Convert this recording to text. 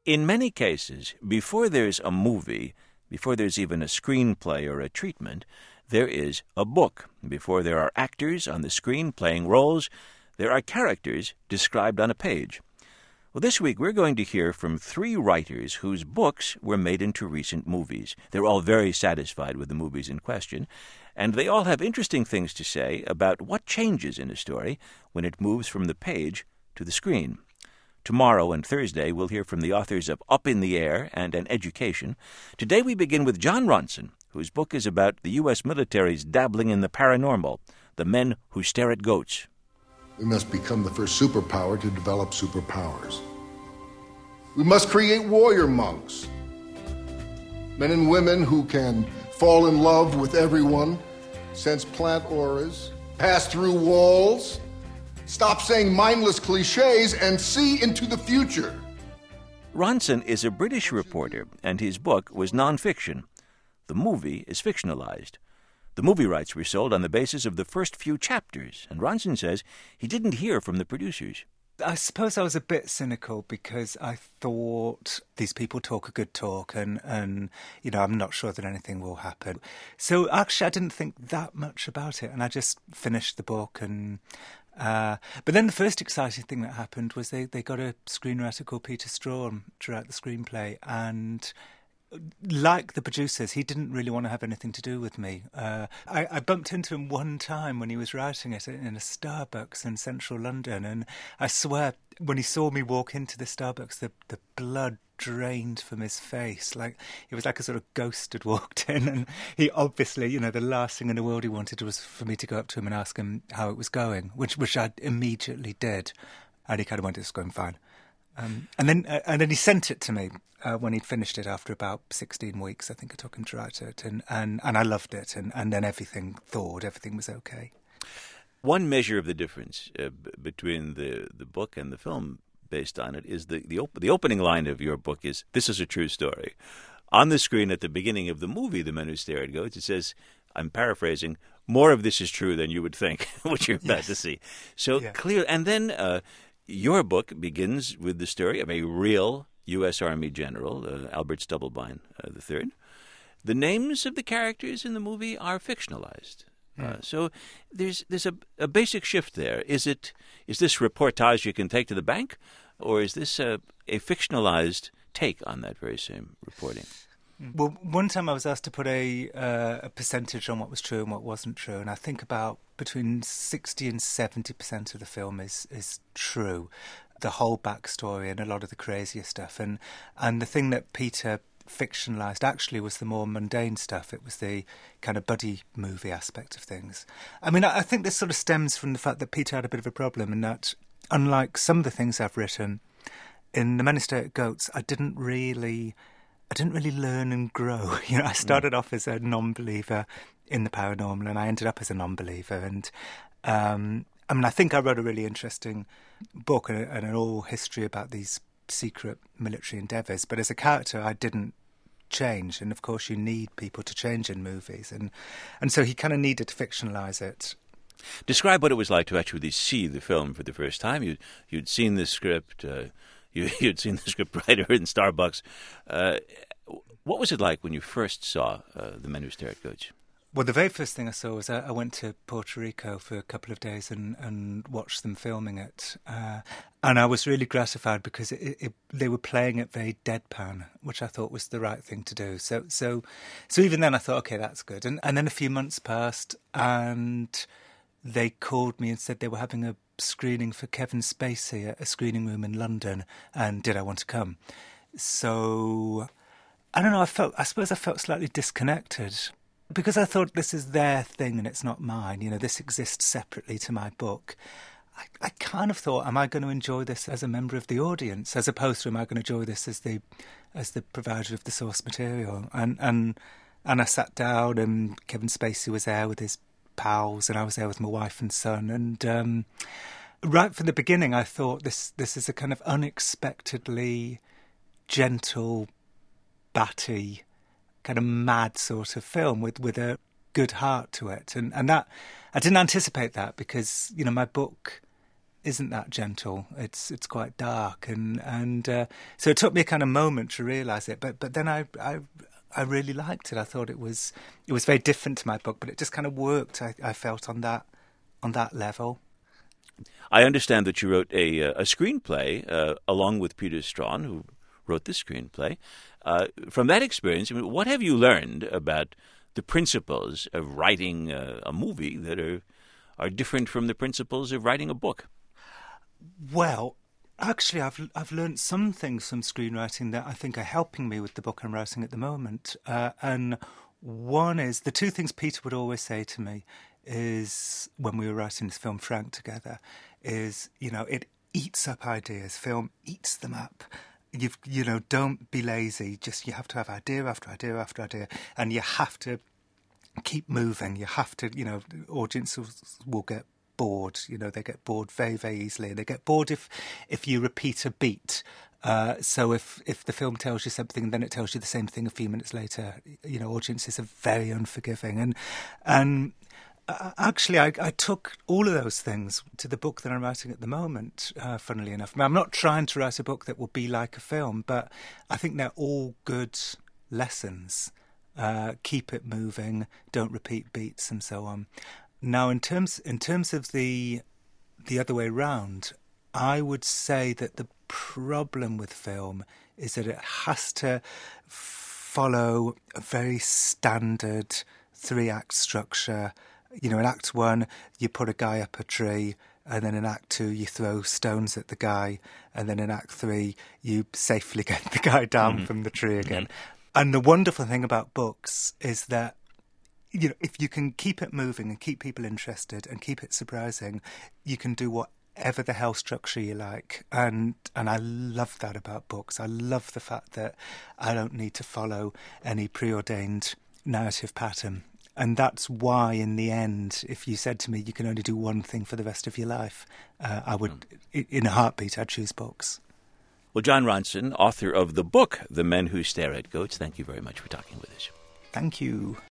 In many cases, before there's a movie, before there's even a screenplay or a treatment, there is a book. Before there are actors on the screen playing roles, there are characters described on a page. Well, this week we're going to hear from 3 writers whose books were made into recent movies. They're all very satisfied with the movies in question, and they all have interesting things to say about what changes in a story when it moves from the page to the screen. Tomorrow and Thursday, we'll hear from the authors of Up in the Air and An Education. Today we begin with Jon Ronson, whose book is about the U.S. military's dabbling in the paranormal, The Men Who Stare at Goats. We must become the first superpower to develop superpowers. We must create warrior monks, men and women who can fall in love with everyone, sense plant auras, pass through walls, stop saying mindless cliches, and see into the future. Ronson is a British reporter, and his book was nonfiction. The movie is fictionalized. The movie rights were sold on the basis of the first few chapters, and Ronson says he didn't hear from the producers. I suppose I was a bit cynical because I thought these people talk a good talk and I'm not sure that anything will happen. So actually I didn't think that much about it, and I just finished the book and... but then the first exciting thing that happened was they got a screenwriter called Peter Strawn to write the screenplay, and like the producers, he didn't really want to have anything to do with me. I bumped into him one time when he was writing it in a Starbucks in central London, and I swear when he saw me walk into the Starbucks, the blood drained from his face. Like it was like a sort of ghost had walked in, and he obviously, the last thing in the world he wanted was for me to go up to him and ask him how it was going, which I immediately did, and he kind of went, "It's going fine." And then he sent it to me when he'd finished it after about 16 weeks. I think it took him to write it, and I loved it, and then everything was okay. One measure of the difference between the book and the film based on it is the opening line of your book is, "This is a true story." On the screen at the beginning of the movie, The Men Who Stare at Goats, it says, I'm paraphrasing, "More of this is true than you would think," which you're about to see. So clear. And then your book begins with the story of a real U.S. Army general, Albert Stubblebine III. The names of the characters in the movie are fictionalized. So there's a basic shift there. Is this reportage you can take to the bank, or is this a fictionalized take on that very same reporting? Well, one time I was asked to put a percentage on what was true and what wasn't true, and I think about between 60 and 70% of the film is true. The whole backstory and a lot of the crazier stuff. And the thing that Peter fictionalised actually was the more mundane stuff. It was the kind of buddy movie aspect of things. I mean, I think this sort of stems from the fact that Peter had a bit of a problem in that, unlike some of the things I've written, in The Men Who Stare at Goats, I didn't really learn and grow. I started off as a non-believer in the paranormal, and I ended up as a non-believer. And I think I wrote a really interesting book and an whole history about these secret military endeavours. But as a character, I didn't change. And of course, you need people to change in movies, and so he kind of needed to fictionalise it. Describe what it was like to actually see the film for the first time. You'd seen the script. You'd seen the script writer in Starbucks. What was it like when you first saw The Men Who Stare at Goats? Well, the very first thing I saw was I went to Puerto Rico for a couple of days and watched them filming it. And I was really gratified because they were playing it very deadpan, which I thought was the right thing to do. So even then I thought, okay, that's good. And then a few months passed and they called me and said they were having a screening for Kevin Spacey at a screening room in London, and did I want to come? So I don't know, I suppose I felt slightly disconnected because I thought this is their thing and it's not mine. This exists separately to my book. I kind of thought, am I going to enjoy this as a member of the audience, as opposed to am I going to enjoy this as the provider of the source material? And I sat down and Kevin Spacey was there with his pals, and I was there with my wife and son, and right from the beginning I thought this is a kind of unexpectedly gentle, batty, kind of mad sort of film with a good heart to it, and that I didn't anticipate that because my book isn't that gentle. It's quite dark, and so it took me a kind of moment to realise it. But then I really liked it. I thought it was very different to my book, but it just kind of worked. I felt on that level. I understand that you wrote a screenplay along with Peter Strawn, who wrote this screenplay. From that experience, I mean, what have you learned about the principles of writing a movie that are different from the principles of writing a book? Well, actually, I've learned some things from screenwriting that I think are helping me with the book I'm writing at the moment. And one is, the two things Peter would always say to me is, when we were writing this film, Frank, together, is, it eats up ideas. Film eats them up. Don't be lazy. Just, you have to have idea after idea after idea, and you have to keep moving. You have to, audiences will get bored. They get bored very, very easily. They get bored if you repeat a beat. So if the film tells you something and then it tells you the same thing a few minutes later, audiences are very unforgiving. And actually, I took all of those things to the book that I'm writing at the moment, funnily enough. I mean, I'm not trying to write a book that will be like a film, but I think they're all good lessons. Keep it moving, don't repeat beats, and so on. Now, in terms of the other way round, I would say that the problem with film is that it has to follow a very standard 3-act structure. In Act 1, you put a guy up a tree, and then in Act 2, you throwรื่องat the guy, and then in Act 3, you safely get the guy down from the tree again. And the wonderful thing about books is that, if you can keep it moving and keep people interested and keep it surprising, you can do whatever the hell structure you like. And I love that about books. I love the fact that I don't need to follow any preordained narrative pattern. And that's why, in the end, if you said to me you can only do one thing for the rest of your life, I would, in a heartbeat, I'd choose books. Well, Jon Ronson, author of the book The Men Who Stare at Goats, thank you very much for talking with us. Thank you.